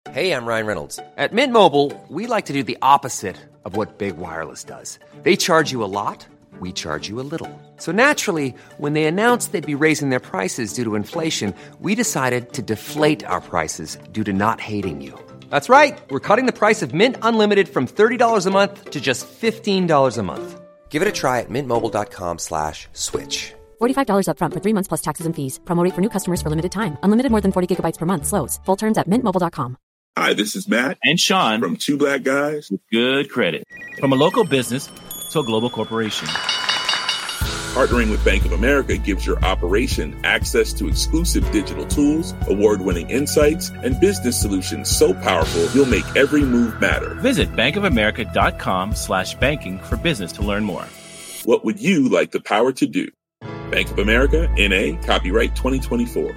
Hey, I'm Ryan Reynolds. At Mint Mobile, we like to do the opposite of what Big Wireless does. They charge you a lot, we charge you a little. So naturally, when they announced they'd be raising their prices due to inflation, we decided to deflate our prices due to not hating you. That's right. We're cutting the price of Mint Unlimited from $30 a month to just $15 a month. Give it a try at mintmobile.com/switch. $45 up front for 3 months plus taxes and fees. Promo rate for new customers for limited time. Unlimited more than 40 gigabytes per month. Slows full terms at mintmobile.com. Hi, this is Matt and Sean from Two Black Guys with Good Credit. From a local business to a global corporation. Partnering with Bank of America gives your operation access to exclusive digital tools, award-winning insights, and business solutions so powerful you'll make every move matter. Visit bankofamerica.com/banking for business to learn more. What would you like the power to do? Bank of America, N.A., copyright 2024.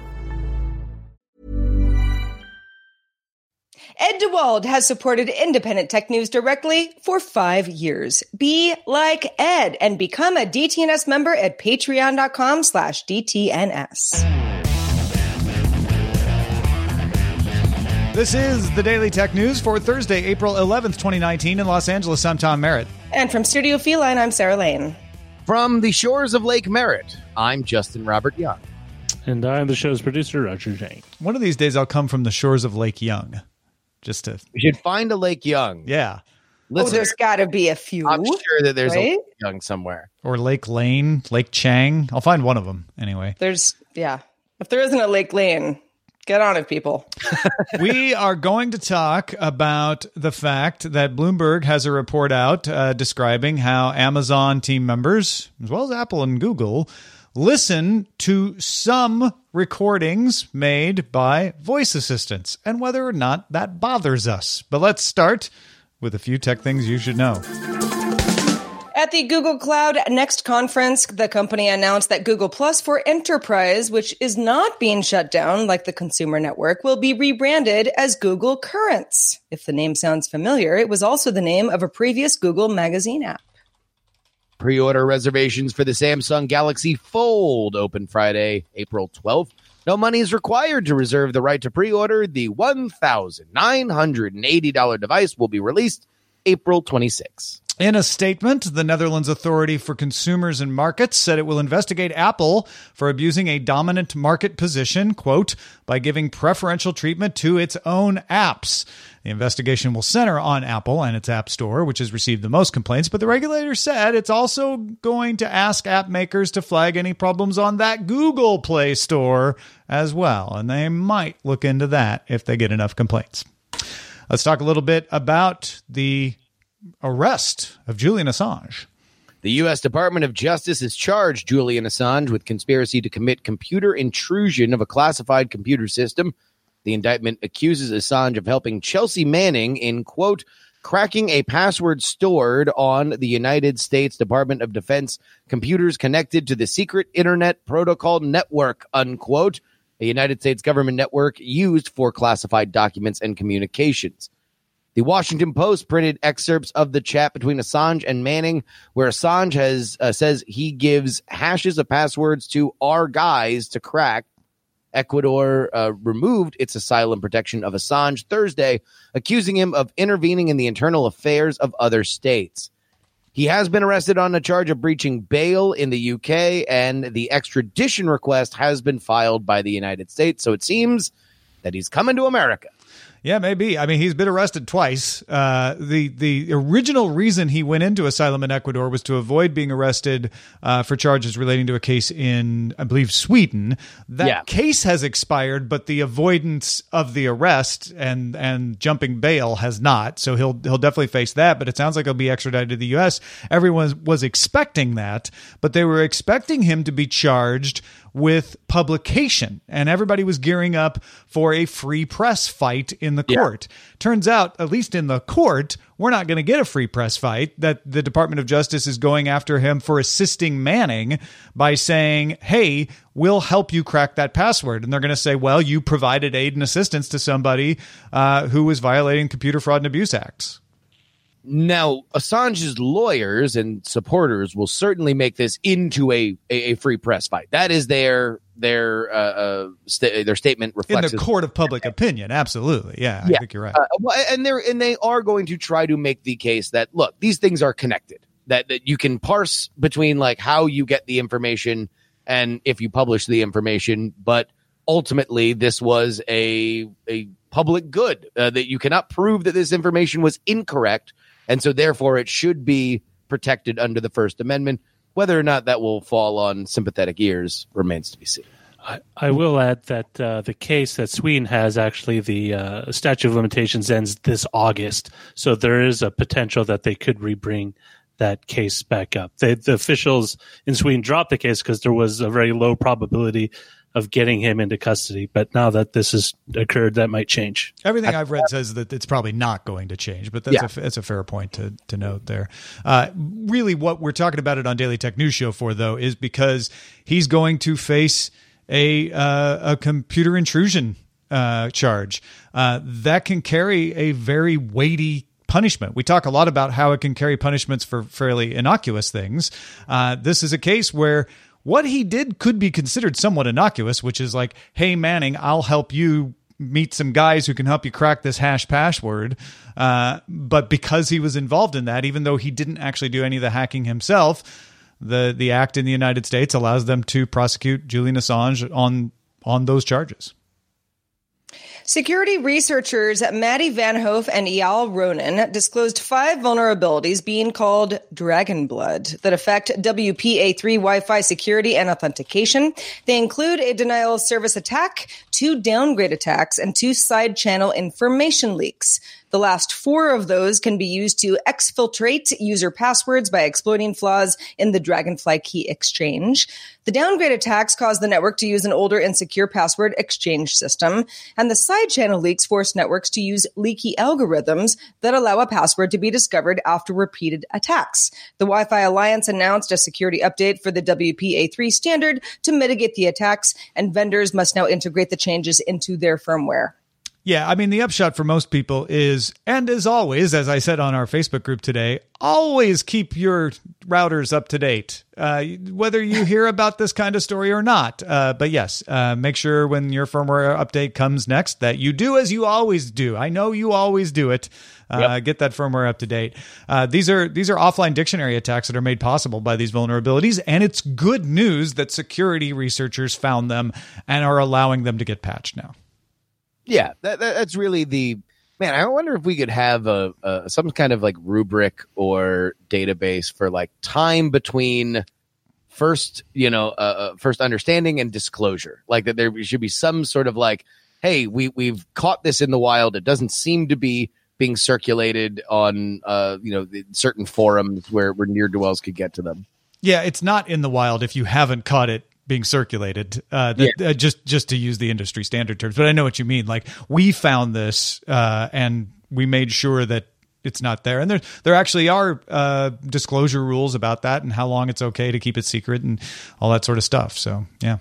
Ed DeWald has supported independent tech news directly for 5 years. Be like Ed and become a DTNS member at patreon.com/DTNS. This is the Daily Tech News for Thursday, April 11th, 2019 in Los Angeles. I'm Tom Merritt. And from Studio Feline, I'm Sarah Lane. From the shores of Lake Merritt, I'm Justin Robert Young. And I'm the show's producer, Roger Jane. One of these days I'll come from the shores of Lake Young. We should find a Lake Young. Yeah. There's got to be a few. I'm sure that there's a Lake Young somewhere. Or Lake Lane, Lake Chang. I'll find one of them anyway. If there isn't a Lake Lane, get on it, people. We are going to talk about the fact that Bloomberg has a report out describing how Amazon team members, as well as Apple and Google, listen to some recordings made by voice assistants and whether or not that bothers us. But let's start with a few tech things you should know. At the Google Cloud Next conference, the company announced that Google Plus for Enterprise, which is not being shut down like the consumer network, will be rebranded as Google Currents. If the name sounds familiar, it was also the name of a previous Google magazine app. Pre-order reservations for the Samsung Galaxy Fold open Friday, April 12th. No money is required to reserve the right to pre-order. The $1,980 device will be released April 26th. In a statement, the Netherlands Authority for Consumers and Markets said it will investigate Apple for abusing a dominant market position, quote, by giving preferential treatment to its own apps. The investigation will center on Apple and its App Store, which has received the most complaints, but the regulator said it's also going to ask app makers to flag any problems on that Google Play Store as well, and they might look into that if they get enough complaints. Let's talk a little bit about the arrest of Julian Assange. The U.S. Department of Justice has charged Julian Assange with conspiracy to commit computer intrusion of a classified computer system. The indictment accuses Assange of helping Chelsea Manning in, quote, cracking a password stored on the United States Department of Defense computers connected to the secret Internet Protocol Network, unquote, a United States government network used for classified documents and communications. The Washington Post printed excerpts of the chat between Assange and Manning, where Assange says he gives hashes of passwords to our guys to crack. Ecuador removed its asylum protection of Assange Thursday, accusing him of intervening in the internal affairs of other states. He has been arrested on a charge of breaching bail in the UK, and the extradition request has been filed by the United States. So it seems that he's coming to America. Yeah, maybe. I mean, he's been arrested twice. The original reason he went into asylum in Ecuador was to avoid being arrested for charges relating to a case in, I believe, Sweden. That case has expired, but the avoidance of the arrest and jumping bail has not. So he'll definitely face that. But it sounds like he'll be extradited to the U.S. Everyone was expecting that, but they were expecting him to be charged with publication, and everybody was gearing up for a free press fight in the court. Turns out, at least in the court, we're not going to get a free press fight. That the Department of Justice is going after him for assisting Manning by saying, hey, we'll help you crack that password. And they're going to say, well, you provided aid and assistance to somebody who was violating Computer Fraud and Abuse Acts. Now, Assange's lawyers and supporters will certainly make this into a free press fight. That is their statement reflects in the court of public opinion. Absolutely, yeah, I think you're right. And they are going to try to make the case that, look, these things are connected. That you can parse between like how you get the information and if you publish the information, but ultimately this was a public good, that you cannot prove that this information was incorrect. And so therefore it should be protected under the First Amendment. Whether or not that will fall on sympathetic ears remains to be seen. I will add that the case that Sweden has, actually the statute of limitations ends this August. So there is a potential that they could rebring that case back up. The officials in Sweden dropped the case because there was a very low probability of getting him into custody. But now that this has occurred, that might change. Everything I've read says that it's probably not going to change, but that's a fair point to note there. Really, what we're talking about it on Daily Tech News Show for, though, is because he's going to face a computer intrusion charge that can carry a very weighty punishment. We talk a lot about how it can carry punishments for fairly innocuous things. This is a case where what he did could be considered somewhat innocuous, which is like, hey, Manning, I'll help you meet some guys who can help you crack this hash password. But because he was involved in that, even though he didn't actually do any of the hacking himself, the act in the United States allows them to prosecute Julian Assange on those charges. Security researchers Maddie Van Hoof and Eyal Ronen disclosed 5 vulnerabilities being called Dragon Blood that affect WPA3 Wi-Fi security and authentication. They include a denial of service attack, 2 downgrade attacks, and 2 side channel information leaks. The last 4 of those can be used to exfiltrate user passwords by exploiting flaws in the Dragonfly key exchange. The downgrade attacks caused the network to use an older insecure password exchange system, and the side channel leaks forced networks to use leaky algorithms that allow a password to be discovered after repeated attacks. The Wi-Fi Alliance announced a security update for the WPA3 standard to mitigate the attacks, and vendors must now integrate the changes into their firmware. Yeah, I mean, the upshot for most people is, and as always, as I said on our Facebook group today, always keep your routers up to date, whether you hear about this kind of story or not. But yes, make sure when your firmware update comes next that you do as you always do. I know you always do it. Get that firmware up to date. These are offline dictionary attacks that are made possible by these vulnerabilities, and it's good news that security researchers found them and are allowing them to get patched now. Yeah, that's really the man. I wonder if we could have some kind of like rubric or database for like time between first understanding and disclosure. Like that there should be some sort of like, hey, we've caught this in the wild. It doesn't seem to be being circulated on certain forums where ne'er-do-wells could get to them. Yeah, it's not in the wild if you haven't caught it being circulated, just to use the industry standard terms. But I know what you mean. Like, we found this and we made sure that it's not there. And there actually are disclosure rules about that and how long it's okay to keep it secret and all that sort of stuff. So, yeah.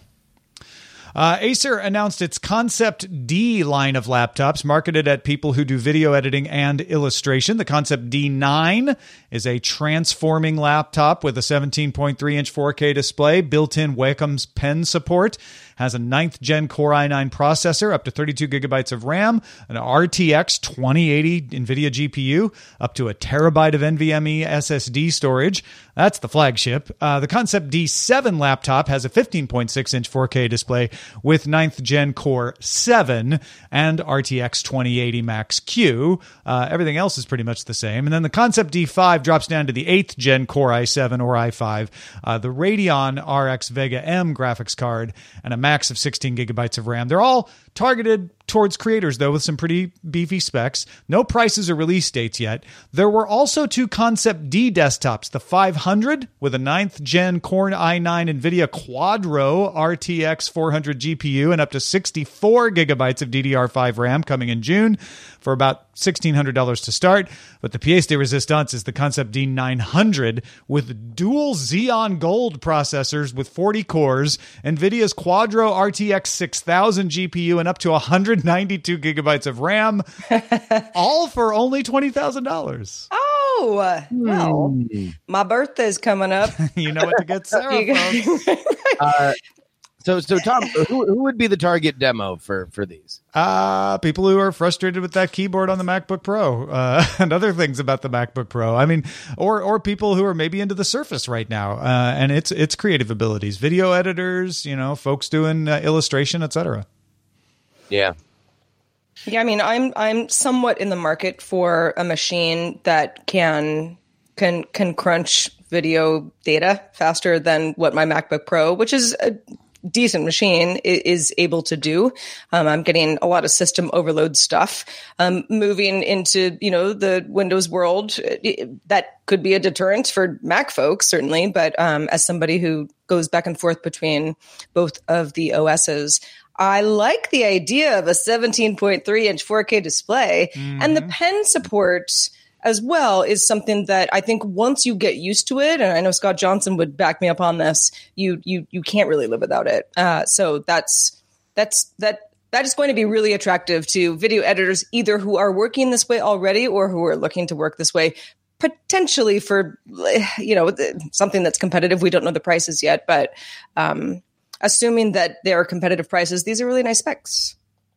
Acer announced its Concept D line of laptops marketed at people who do video editing and illustration. The Concept D9 is a transforming laptop with a 17.3-inch 4K display, built-in Wacom's pen support, has a 9th Gen Core i9 processor, up to 32 gigabytes of RAM, an RTX 2080 NVIDIA GPU, up to a terabyte of NVMe SSD storage. That's the flagship. The Concept D7 laptop has a 15.6-inch 4K display with 9th Gen Core 7 and RTX 2080 Max Q. Everything else is pretty much the same. And then the Concept D5 drops down to the 8th Gen Core i7 or i5, the Radeon RX Vega M graphics card, and a max of 16 gigabytes of RAM. They're all targeted towards creators, though, with some pretty beefy specs. No prices or release dates yet. There were also 2 Concept D desktops, the 500 with a 9th Gen Core i9 NVIDIA Quadro RTX 400 GPU and up to 64 gigabytes of DDR5 RAM coming in June for about $1,600 to start. But the pièce de résistance is the Concept D900 with dual Xeon Gold processors with 40 cores, NVIDIA's Quadro RTX 6000 GPU and up to 192 gigabytes of RAM, all for only $20,000. Oh, Oh, well, my birthday's coming up. You know what to get Sarah, folks. So Tom, who would be the target demo for these? People who are frustrated with that keyboard on the MacBook Pro and other things about the MacBook Pro. I mean, or people who are maybe into the Surface right now and its creative abilities, video editors, folks doing illustration, etc. Yeah. Yeah, I mean, I'm somewhat in the market for a machine that can crunch video data faster than what my MacBook Pro, which is a decent machine, is able to do. I'm getting a lot of system overload stuff. Moving into, the Windows world, that could be a deterrent for Mac folks, certainly. But as somebody who goes back and forth between both of the OSs, I like the idea of a 17.3-inch 4K display. Mm-hmm. And the pen support as well is something that I think once you get used to it, and I know Scott Johnson would back me up on this, you can't really live without it. So that is going to be really attractive to video editors, either who are working this way already or who are looking to work this way, potentially for something that's competitive. We don't know the prices yet, but assuming that there are competitive prices, these are really nice specs.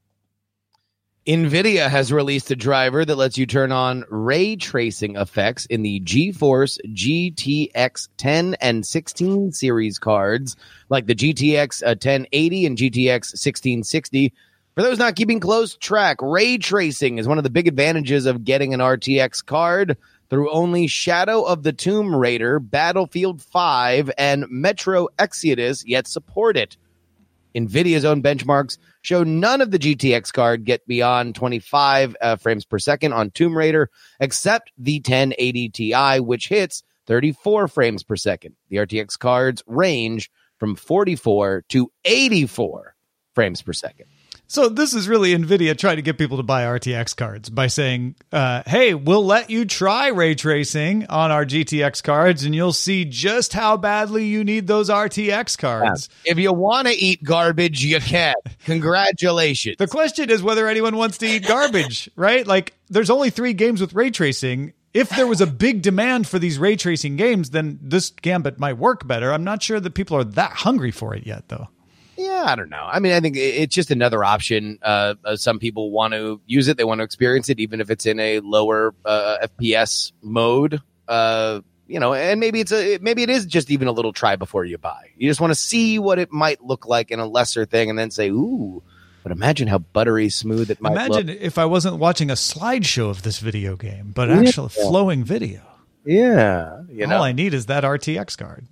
NVIDIA has released a driver that lets you turn on ray tracing effects in the GeForce GTX 10 and 16 series cards, like the GTX 1080 and GTX 1660. For those not keeping close track, ray tracing is one of the big advantages of getting an RTX card. Through only Shadow of the Tomb Raider, Battlefield 5, and Metro Exodus yet support it. NVIDIA's own benchmarks show none of the GTX card get beyond 25 frames per second on Tomb Raider, except the 1080 Ti, which hits 34 frames per second. The RTX cards range from 44 to 84 frames per second. So this is really NVIDIA trying to get people to buy RTX cards by saying, hey, we'll let you try ray tracing on our GTX cards, and you'll see just how badly you need those RTX cards. Yeah. If you want to eat garbage, you can. Congratulations. The question is whether anyone wants to eat garbage, right? Like, there's only 3 games with ray tracing. If there was a big demand for these ray tracing games, then this Gambit might work better. I'm not sure that people are that hungry for it yet, though. Yeah, I don't know. I mean, I think it's just another option. Some people want to use it. They want to experience it, even if it's in a lower FPS mode. And maybe it is just even a little try before you buy. You just want to see what it might look like in a lesser thing and then say, ooh, but imagine how buttery smooth it might look. Imagine if I wasn't watching a slideshow of this video game, but actual flowing video. Yeah. All I need is that RTX card.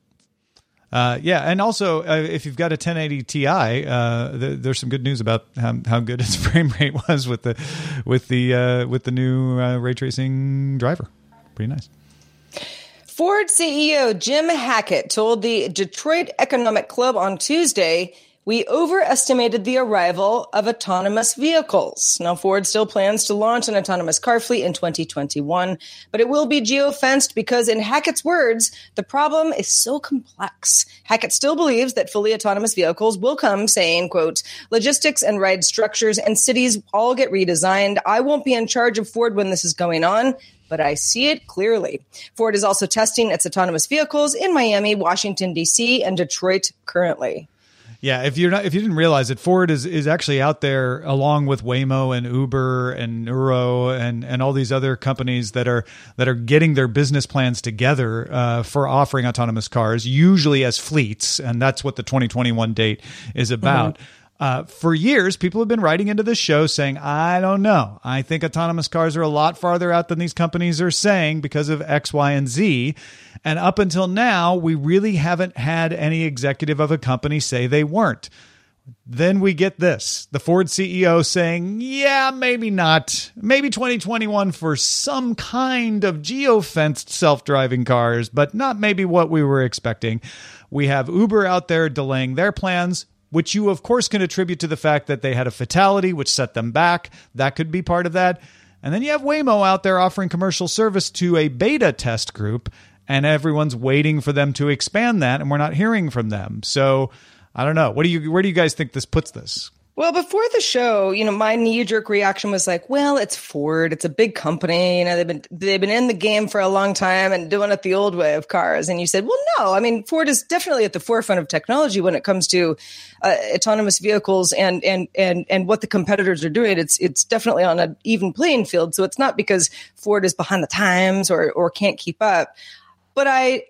And also, if you've got a 1080 Ti, there's some good news about how good its frame rate was with the new ray tracing driver. Pretty nice. Ford CEO Jim Hackett told the Detroit Economic Club on Tuesday, "We overestimated the arrival of autonomous vehicles." Now, Ford still plans to launch an autonomous car fleet in 2021, but it will be geofenced because, in Hackett's words, the problem is so complex. Hackett still believes that fully autonomous vehicles will come, saying, quote, "Logistics and ride structures and cities all get redesigned. I won't be in charge of Ford when this is going on, but I see it clearly." Ford is also testing its autonomous vehicles in Miami, Washington, D.C., and Detroit currently. Yeah, if you didn't realize it, Ford is actually out there along with Waymo and Uber and Nuro and all these other companies that are getting their business plans together for offering autonomous cars, usually as fleets, and that's what the 2021 date is about. Mm-hmm. For years, people have been writing into this show saying, I don't know. I think autonomous cars are a lot farther out than these companies are saying because of X, Y, and Z. And up until now, we really haven't had any executive of a company say they weren't. Then we get this, the Ford CEO saying, yeah, maybe not. Maybe 2021 for some kind of geofenced self-driving cars, but not maybe what we were expecting. We have Uber out there delaying their plans, which you, of course, can attribute to the fact that they had a fatality, which set them back. That could be part of that. And then you have Waymo out there offering commercial service to a beta test group, and everyone's waiting for them to expand that, and we're not hearing from them. So I don't know. Where do you guys think this puts this? Well, before the show, my knee-jerk reaction was like, well, it's Ford. It's a big company. They've been in the game for a long time and doing it the old way of cars. And you said, well, no. I mean, Ford is definitely at the forefront of technology when it comes to autonomous vehicles and what the competitors are doing. It's definitely on an even playing field. So it's not because Ford is behind the times or can't keep up. But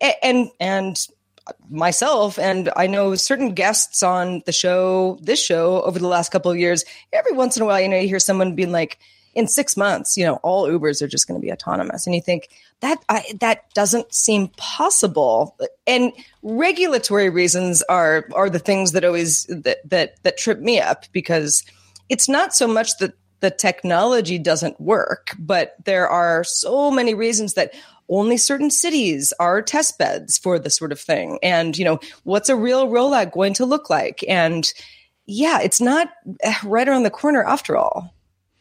myself, and I know certain guests on this show over the last couple of years, every once in a while, you hear someone being like, in 6 months, all Ubers are just going to be autonomous. And you think that doesn't seem possible. And regulatory reasons are the things that always that trip me up, because it's not so much that the technology doesn't work, but there are so many reasons that only certain cities are test beds for this sort of thing. And, what's a real rollout going to look like? And yeah, it's not right around the corner after all.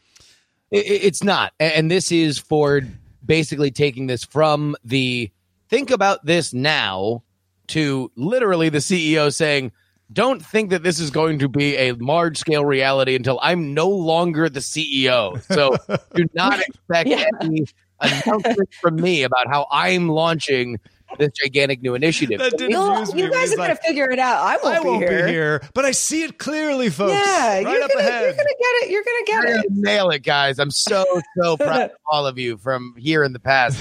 It's not. And this is Ford basically taking this from the think about this now to literally the CEO saying, don't think that this is going to be a large scale reality until I'm no longer the CEO. So do not expect any announcement from me about how I'm launching this gigantic new initiative. You guys are going to figure it out. I won't be here, but I see it clearly, folks. Yeah, right up ahead. You're going to get it. You're going to get it. Nail it, guys. I'm so proud of all of you from here in the past.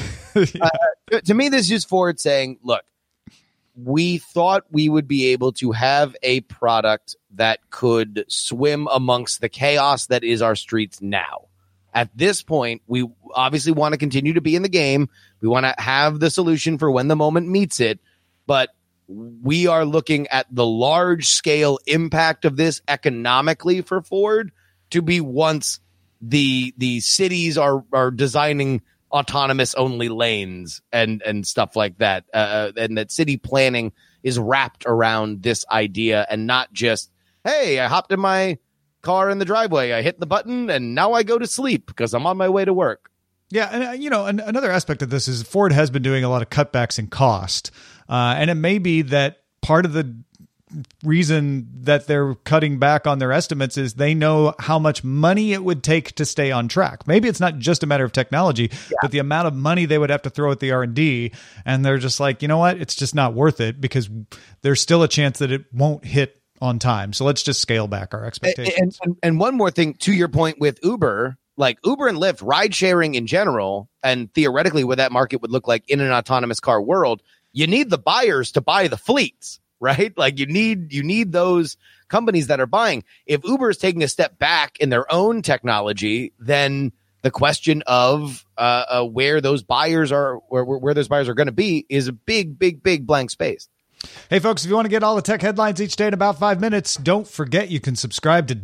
To me, this is Ford saying, look, we thought we would be able to have a product that could swim amongst the chaos that is our streets now. At this point, we obviously want to continue to be in the game. We want to have the solution for when the moment meets it. But we are looking at the large scale impact of this economically for Ford to be once the cities are designing autonomous only lanes and stuff like that. And that city planning is wrapped around this idea and not just, hey, I hopped in my car in the driveway, I hit the button, and now I go to sleep because I'm on my way to work. Yeah, and another aspect of this is Ford has been doing a lot of cutbacks in cost, and it may be that part of the reason that they're cutting back on their estimates is they know how much money it would take to stay on track. Maybe it's not just a matter of technology, but the amount of money they would have to throw at the R&D, and they're just like, you know what, it's just not worth it because there's still a chance that it won't hit on time. So let's just scale back our expectations. And one more thing to your point with Uber, like Uber and Lyft, ride sharing in general, and theoretically what that market would look like in an autonomous car world, you need the buyers to buy the fleets, right? Like you need those companies that are buying. If Uber is taking a step back in their own technology, then the question of where those buyers are, where those buyers are going to be, is a big blank space. Hey, folks, if you want to get all the tech headlines each day in about 5 minutes, don't forget you can subscribe to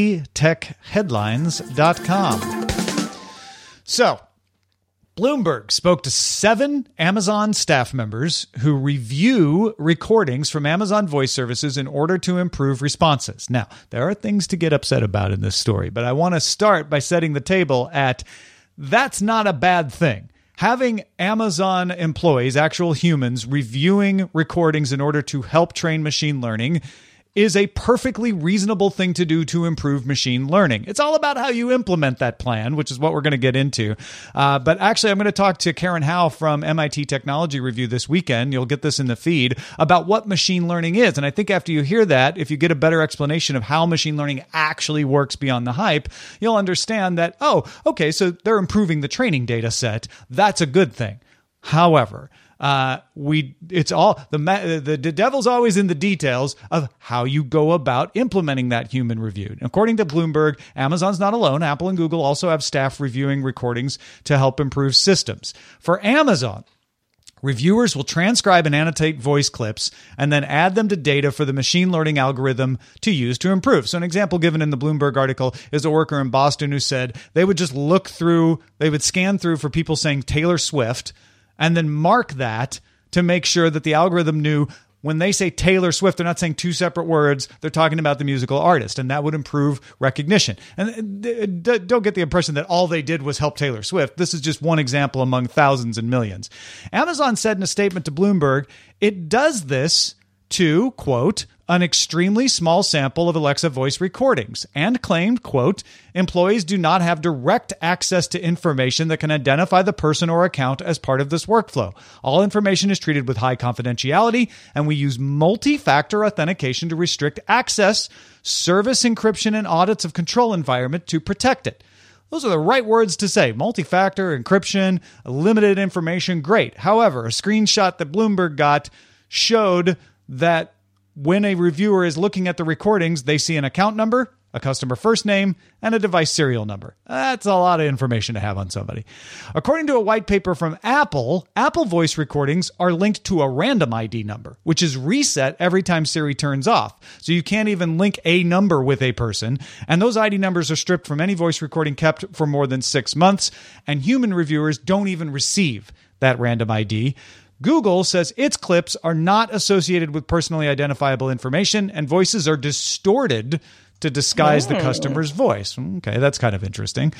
dailytechheadlines.com. So, Bloomberg spoke to 7 Amazon staff members who review recordings from Amazon Voice Services in order to improve responses. Now, there are things to get upset about in this story, but I want to start by setting the table at that's not a bad thing. Having Amazon employees, actual humans, reviewing recordings in order to help train machine learning is a perfectly reasonable thing to do to improve machine learning. It's all about how you implement that plan, which is what we're going to get into. But actually, I'm going to talk to Karen Howe from MIT Technology Review this weekend. You'll get this in the feed about what machine learning is. And I think after you hear that, if you get a better explanation of how machine learning actually works beyond the hype, you'll understand that, oh, okay, so they're improving the training data set. That's a good thing. However, it's all the devil's always in the details of how you go about implementing that human review. And according to Bloomberg, Amazon's not alone. Apple and Google also have staff reviewing recordings to help improve systems. For Amazon, reviewers will transcribe and annotate voice clips and then add them to data for the machine learning algorithm to use to improve. So an example given in the Bloomberg article is a worker in Boston who said they would just they would scan through for people saying Taylor Swift and then mark that to make sure that the algorithm knew when they say Taylor Swift, they're not saying two separate words. They're talking about the musical artist, and that would improve recognition. And don't get the impression that all they did was help Taylor Swift. This is just one example among thousands and millions. Amazon said in a statement to Bloomberg, it does this to, quote, an extremely small sample of Alexa voice recordings, and claimed, quote, employees do not have direct access to information that can identify the person or account as part of this workflow. All information is treated with high confidentiality, and we use multi-factor authentication to restrict access, service encryption, and audits of control environment to protect it. Those are the right words to say. Multi-factor, encryption, limited information, great. However, a screenshot that Bloomberg got showed that when a reviewer is looking at the recordings, they see an account number, a customer first name, and a device serial number. That's a lot of information to have on somebody. According to a white paper from Apple, Apple voice recordings are linked to a random ID number, which is reset every time Siri turns off. So you can't even link a number with a person. And those ID numbers are stripped from any voice recording kept for more than 6 months. And human reviewers don't even receive that random ID. Google says its clips are not associated with personally identifiable information, and voices are distorted to disguise the customer's voice. Okay, that's kind of interesting.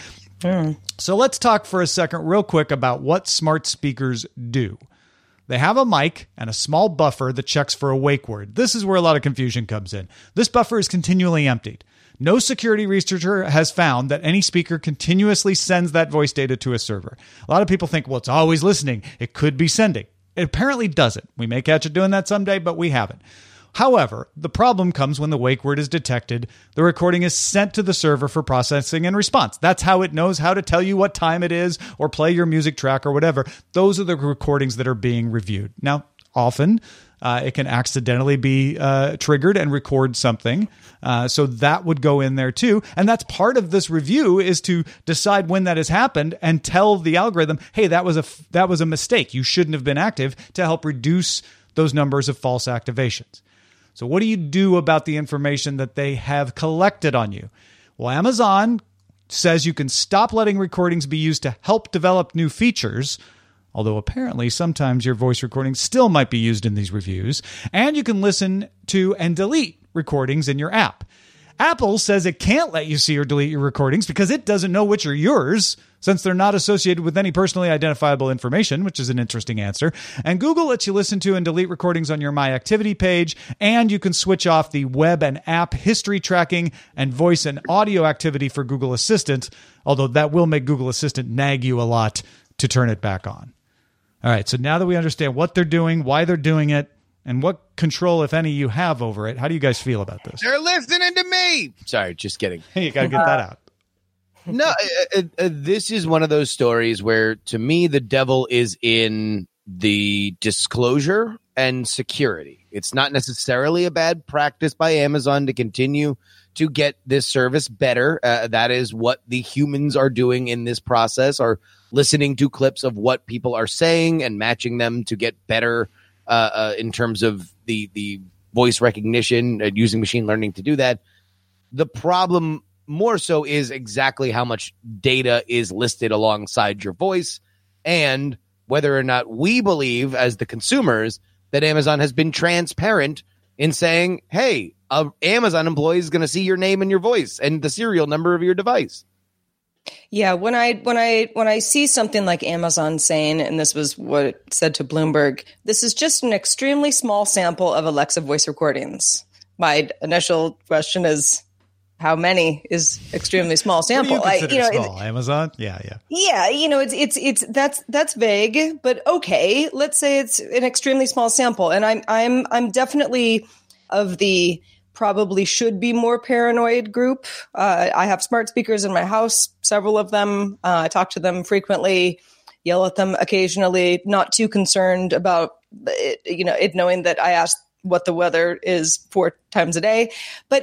So let's talk for a second real quick about what smart speakers do. They have a mic and a small buffer that checks for a wake word. This is where a lot of confusion comes in. This buffer is continually emptied. No security researcher has found that any speaker continuously sends that voice data to a server. A lot of people think, well, it's always listening. It could be sending. It apparently doesn't. We may catch it doing that someday, but we haven't. However, the problem comes when the wake word is detected. The recording is sent to the server for processing and response. That's how it knows how to tell you what time it is or play your music track or whatever. Those are the recordings that are being reviewed. Now, often it can accidentally be triggered and record something. So that would go in there too. And that's part of this review, is to decide when that has happened and tell the algorithm, hey, that was a mistake. You shouldn't have been active, to help reduce those numbers of false activations. So what do you do about the information that they have collected on you? Well, Amazon says you can stop letting recordings be used to help develop new features, although apparently sometimes your voice recordings still might be used in these reviews, and you can listen to and delete recordings in your app. Apple says it can't let you see or delete your recordings because it doesn't know which are yours, since they're not associated with any personally identifiable information, which is an interesting answer. And Google lets you listen to and delete recordings on your My Activity page, and you can switch off the web and app history tracking and voice and audio activity for Google Assistant, although that will make Google Assistant nag you a lot to turn it back on. All right, so now that we understand what they're doing, why they're doing it, and what control, if any, you have over it, how do you guys feel about this? They're listening to me. Sorry, just kidding. You got to get that out. No, this is one of those stories where, to me, the devil is in the disclosure and security. It's not necessarily a bad practice by Amazon to continue to get this service better. That is what the humans are doing in this process, are listening to clips of what people are saying and matching them to get better in terms of the voice recognition and using machine learning to do that. The problem more so is exactly how much data is listed alongside your voice, and whether or not we believe as the consumers that Amazon has been transparent in saying, hey, an Amazon employee is going to see your name and your voice and the serial number of your device. Yeah, when I see something like Amazon saying, and this was what it said to Bloomberg, this is just an extremely small sample of Alexa voice recordings. My initial question is, how many is extremely small sample? What do you consider small? Amazon? Yeah. Yeah, it's that's vague, but okay. Let's say it's an extremely small sample, and I'm definitely of the probably should be more paranoid group. I have smart speakers in my house, several of them. I talk to them frequently, yell at them occasionally. Not too concerned about it knowing that I ask what the weather is 4 times a day. But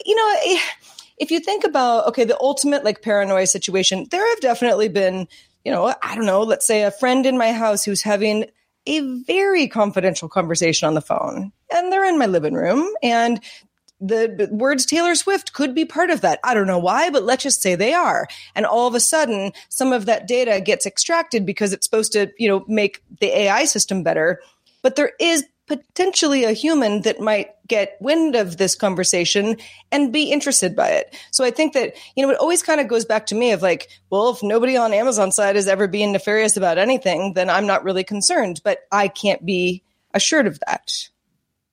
if you think about, the ultimate like paranoia situation, there have definitely been, I don't know, let's say a friend in my house who's having a very confidential conversation on the phone, and they're in my living room, and the words Taylor Swift could be part of that. I don't know why, but let's just say they are. And all of a sudden, some of that data gets extracted because it's supposed to, make the AI system better. But there is potentially a human that might get wind of this conversation and be interested by it. So I think that, it always kind of goes back to me of like, well, if nobody on Amazon side is ever being nefarious about anything, then I'm not really concerned, but I can't be assured of that.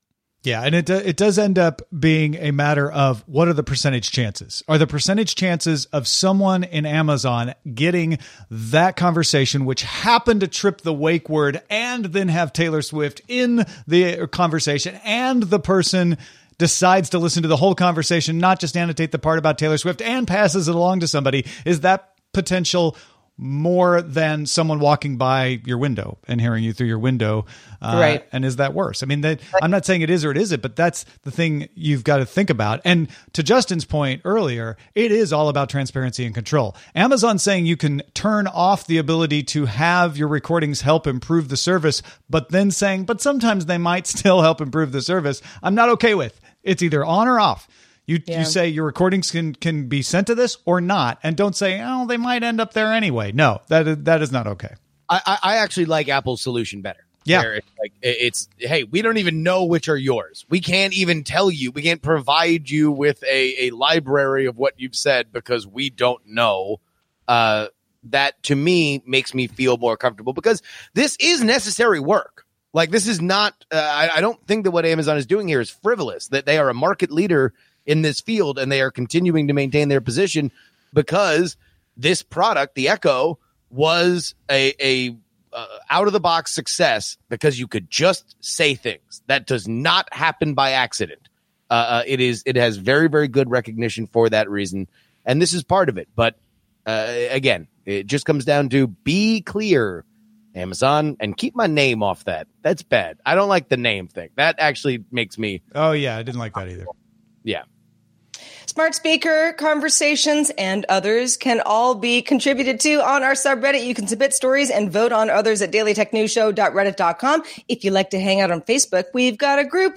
Yeah, and it does end up being a matter of what are the percentage chances? Are the percentage chances of someone in Amazon getting that conversation, which happened to trip the wake word and then have Taylor Swift in the conversation, and the person decides to listen to the whole conversation, not just annotate the part about Taylor Swift, and passes it along to somebody, is that potential more than someone walking by your window and hearing you through your window? Right. And is that worse? I mean, I'm not saying it is or it isn't, but that's the thing you've got to think about. And to Justin's point earlier, it is all about transparency and control. Amazon saying you can turn off the ability to have your recordings help improve the service, but then saying, but sometimes they might still help improve the service, I'm not okay with. It's either on or off. You say your recordings can be sent to this or not, and don't say, oh, they might end up there anyway. No, that is not okay. I actually like Apple's solution better. Yeah. It's hey, we don't even know which are yours. We can't even tell you. We can't provide you with a library of what you've said because we don't know. That to me makes me feel more comfortable because this is necessary work. Like this is not, I don't think that what Amazon is doing here is frivolous, that they are a market leader in this field, and they are continuing to maintain their position because this product, the Echo, was a out of the box success because you could just say things. That does not happen by accident. It has very, very good recognition for that reason, and this is part of it. But again, it just comes down to be clear, Amazon, and keep my name off that. That's bad. I don't like the name thing. That actually makes me. Oh yeah, I didn't like that either. Yeah. Smart Speaker, Conversations, and others can all be contributed to on our subreddit. You can submit stories and vote on others at dailytechnewsshow.reddit.com. If you like to hang out on Facebook, we've got a group,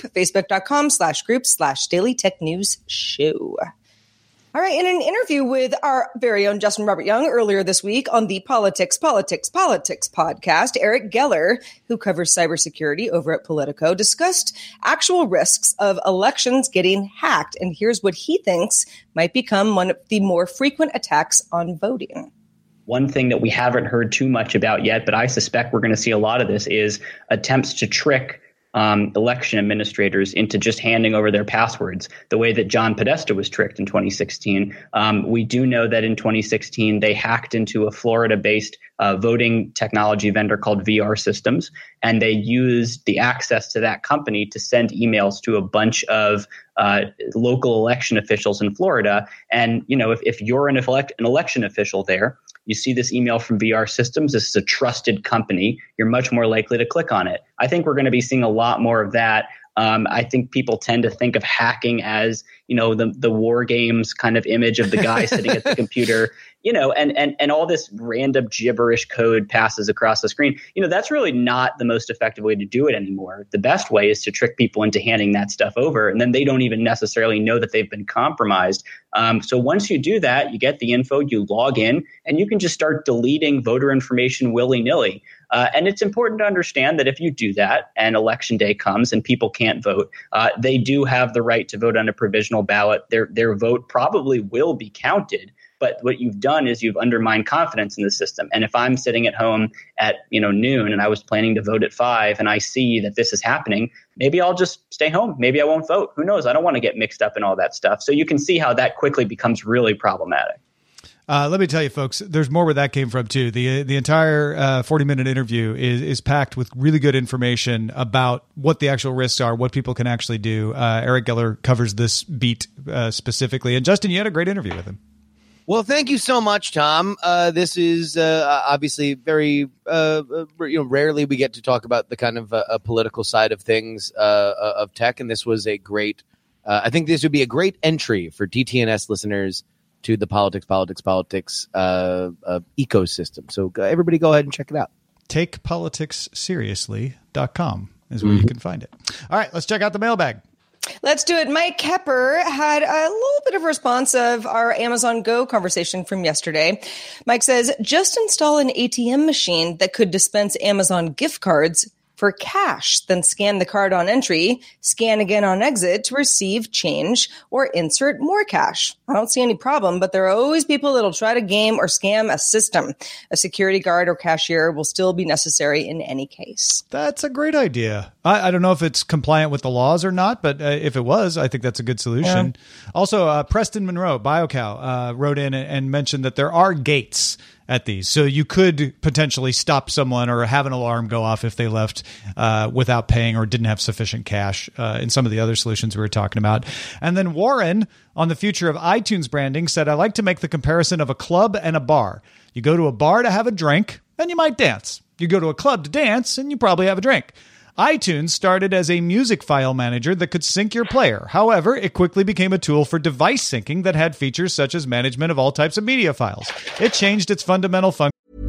facebook.com/group/dailytechnewsshow. All right, in an interview with our very own Justin Robert Young earlier this week on the Politics podcast, Eric Geller, who covers cybersecurity over at Politico, discussed actual risks of elections getting hacked. And here's what he thinks might become one of the more frequent attacks on voting. One thing that we haven't heard too much about yet, but I suspect we're going to see a lot of this, is attempts to trick election administrators into just handing over their passwords, the way that John Podesta was tricked in 2016. We do know that in 2016, they hacked into a Florida-based voting technology vendor called VR Systems, and they used the access to that company to send emails to a bunch of local election officials in Florida. And, you know, if you're an election official there, you see this email from VR Systems, this is a trusted company, you're much more likely to click on it. I think we're going to be seeing a lot more of that. I think people tend to think of hacking as, you know, the war games kind of image of the guy sitting at the computer, you know, and all this random gibberish code passes across the screen. You know, that's really not the most effective way to do it anymore. The best way is to trick people into handing that stuff over, and then they don't even necessarily know that they've been compromised. So once you do that, you get the info, you log in, and you can just start deleting voter information willy-nilly. And it's important to understand that if you do that and election day comes and people can't vote, they do have the right to vote on a provisional ballot. Their vote probably will be counted. But what you've done is you've undermined confidence in the system. And if I'm sitting at home at noon and I was planning to vote at 5 and I see that this is happening, maybe I'll just stay home. Maybe I won't vote. Who knows? I don't want to get mixed up in all that stuff. So you can see how that quickly becomes really problematic. Let me tell you, folks, there's more where that came from, too. The entire 40-minute interview is packed with really good information about what the actual risks are, what people can actually do. Eric Geller covers this beat specifically. And, Justin, you had a great interview with him. Well, thank you so much, Tom. This is obviously very rarely we get to talk about the kind of political side of things of tech, and this was a great. I think this would be a great entry for DTNS listeners to the politics ecosystem. So everybody, go ahead and check it out. TakePoliticsSeriously.com is where you can find it. All right, let's check out the mailbag. Let's do it. Mike Kepper had a little bit of response of our Amazon Go conversation from yesterday. Mike says, just install an ATM machine that could dispense Amazon gift cards for cash, then scan the card on entry, scan again on exit to receive change or insert more cash. I don't see any problem, but there are always people that'll try to game or scam a system. A security guard or cashier will still be necessary in any case. That's a great idea. I don't know if it's compliant with the laws or not, but if it was, I think that's a good solution. Yeah. Also, Preston Monroe, BioCow, wrote in and mentioned that there are gates at these. So you could potentially stop someone or have an alarm go off if they left without paying or didn't have sufficient cash in some of the other solutions we were talking about. And then Warren, on the future of iTunes branding, said, I like to make the comparison of a club and a bar. You go to a bar to have a drink, and you might dance. You go to a club to dance, and you probably have a drink. iTunes started as a music file manager that could sync your player. However, it quickly became a tool for device syncing that had features such as management of all types of media files. It changed its fundamental function.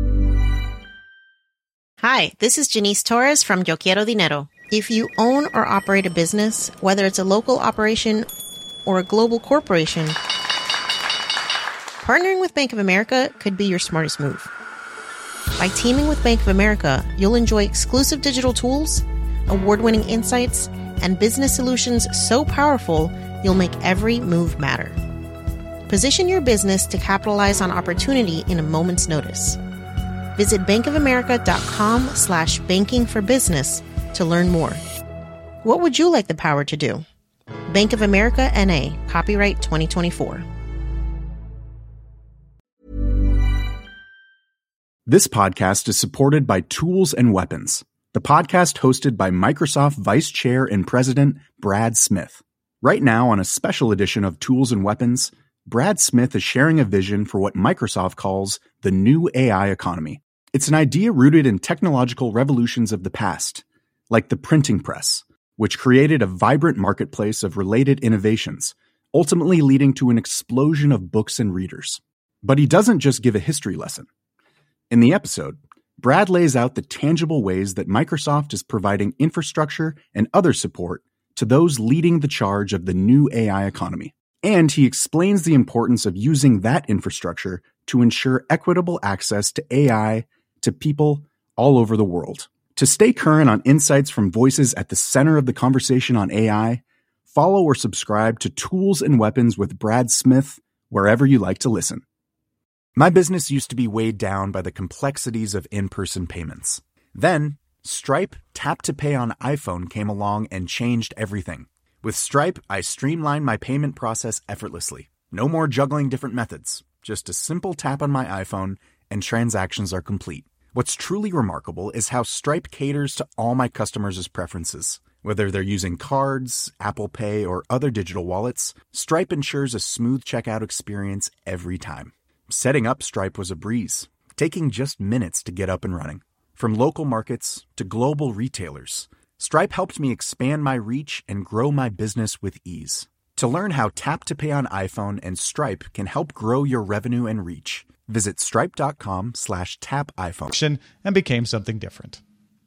Hi, this is Janice Torres from Yo Quiero Dinero. If you own or operate a business, whether it's a local operation or a global corporation, partnering with Bank of America could be your smartest move. By teaming with Bank of America, you'll enjoy exclusive digital tools, award-winning insights, and business solutions so powerful, you'll make every move matter. Position your business to capitalize on opportunity in a moment's notice. Visit bankofamerica.com/banking for business to learn more. What would you like the power to do? Bank of America N.A., copyright 2024. This podcast is supported by Tools and Weapons, the podcast hosted by Microsoft Vice Chair and President Brad Smith. Right now, on a special edition of Tools and Weapons, Brad Smith is sharing a vision for what Microsoft calls the new AI economy. It's an idea rooted in technological revolutions of the past, like the printing press, which created a vibrant marketplace of related innovations, ultimately leading to an explosion of books and readers. But he doesn't just give a history lesson. In the episode, Brad lays out the tangible ways that Microsoft is providing infrastructure and other support to those leading the charge of the new AI economy. And he explains the importance of using that infrastructure to ensure equitable access to AI to people all over the world. To stay current on insights from voices at the center of the conversation on AI, follow or subscribe to Tools and Weapons with Brad Smith wherever you like to listen. My business used to be weighed down by the complexities of in-person payments. Then, Stripe Tap to Pay on iPhone came along and changed everything. With Stripe, I streamlined my payment process effortlessly. No more juggling different methods. Just a simple tap on my iPhone and transactions are complete. What's truly remarkable is how Stripe caters to all my customers' preferences. Whether they're using cards, Apple Pay, or other digital wallets, Stripe ensures a smooth checkout experience every time. Setting up Stripe was a breeze, taking just minutes to get up and running. From local markets to global retailers, Stripe helped me expand my reach and grow my business with ease. To learn how Tap to Pay on iPhone and Stripe can help grow your revenue and reach, visit stripe.com/tapiphone. And became something different.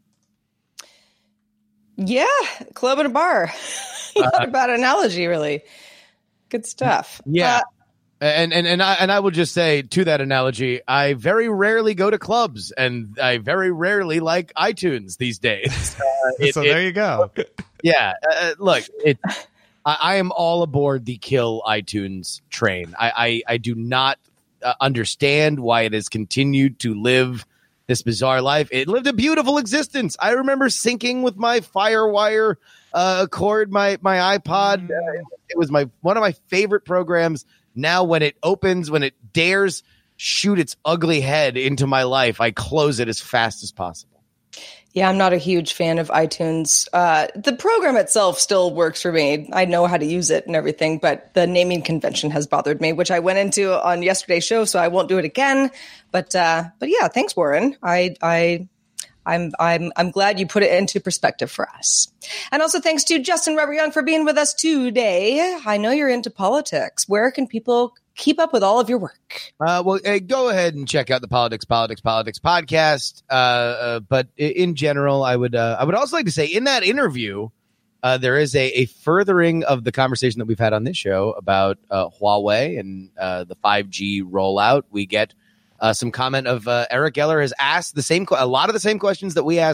Yeah, club and a bar. Not a bad analogy, really. Good stuff. Yeah. And I will just say to that analogy, I very rarely go to clubs and I very rarely like iTunes these days. There you go. Yeah. Look, I am all aboard the kill iTunes train. I do not understand why it has continued to live this bizarre life. It lived a beautiful existence. I remember syncing with my FireWire cord, my iPod. It was one of my favorite programs. Now, when it opens, when it dares shoot its ugly head into my life, I close it as fast as possible. Yeah, I'm not a huge fan of iTunes. The program itself still works for me. I know how to use it and everything, but the naming convention has bothered me, which I went into on yesterday's show, so I won't do it again. But yeah, thanks, Warren. I'm glad you put it into perspective for us. And also thanks to Justin Robert Young for being with us today. I know you're into politics. Where can people keep up with all of your work? Go ahead and check out the Politics podcast. But in general, I would also like to say in that interview, there is a furthering of the conversation that we've had on this show about Huawei and the 5G rollout. We get some comment of Eric Geller has asked a lot of the same questions that we ask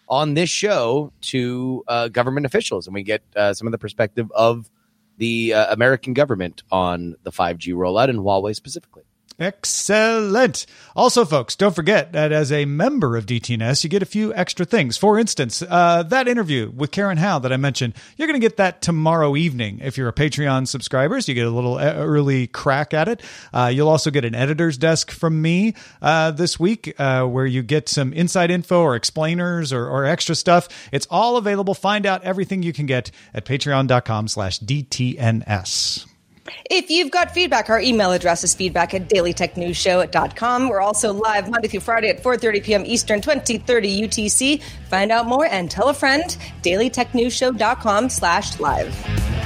on this show to government officials, and we get some of the perspective of the American government on the 5G rollout and Huawei specifically. Excellent. Also, folks, don't forget that as a member of DTNS, you get a few extra things. For instance, that interview with Karen Howe that I mentioned, you're going to get that tomorrow evening. If you're a Patreon subscriber, so you get a little early crack at it. You'll also get an editor's desk from me this week where you get some inside info or explainers or extra stuff. It's all available. Find out everything you can get at patreon.com/DTNS. If you've got feedback, our email address is feedback@dailytechnewsshow.com. We're also live Monday through Friday at 4:30 p.m. Eastern, 2030 UTC. Find out more and tell a friend. dailytechnewsshow.com/live.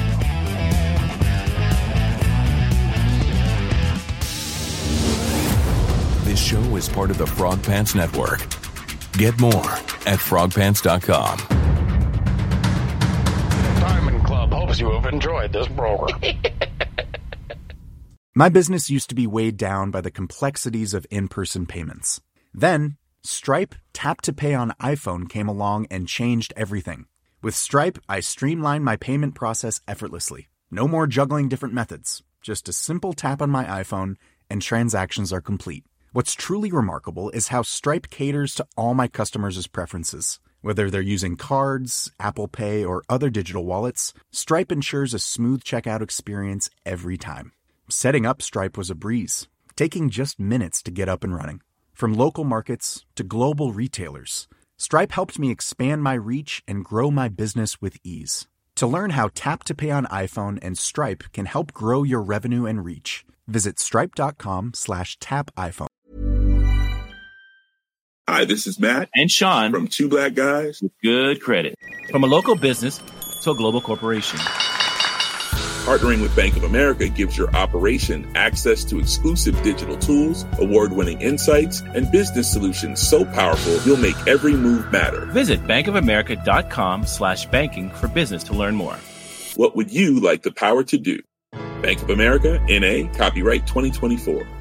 This show is part of the Frog Pants Network. Get more at frogpants.com. Diamond Club hopes you have enjoyed this program. My business used to be weighed down by the complexities of in-person payments. Then, Stripe Tap to Pay on iPhone came along and changed everything. With Stripe, I streamlined my payment process effortlessly. No more juggling different methods. Just a simple tap on my iPhone and transactions are complete. What's truly remarkable is how Stripe caters to all my customers' preferences. Whether they're using cards, Apple Pay, or other digital wallets, Stripe ensures a smooth checkout experience every time. Setting up Stripe was a breeze, taking just minutes to get up and running. From local markets to global retailers, Stripe helped me expand my reach and grow my business with ease. To learn how Tap to Pay on iPhone and Stripe can help grow your revenue and reach, visit stripe.com/tapiphone. Hi, this is Matt and Sean from Two Black Guys with Good Credit. From a local business to a global corporation, Partnering with Bank of America gives your operation access to exclusive digital tools, award-winning insights, and business solutions so powerful you'll make every move matter. Visit bankofamerica.com/banking for business to learn more. What would you like the power to do? Bank of America, N.A., copyright 2024.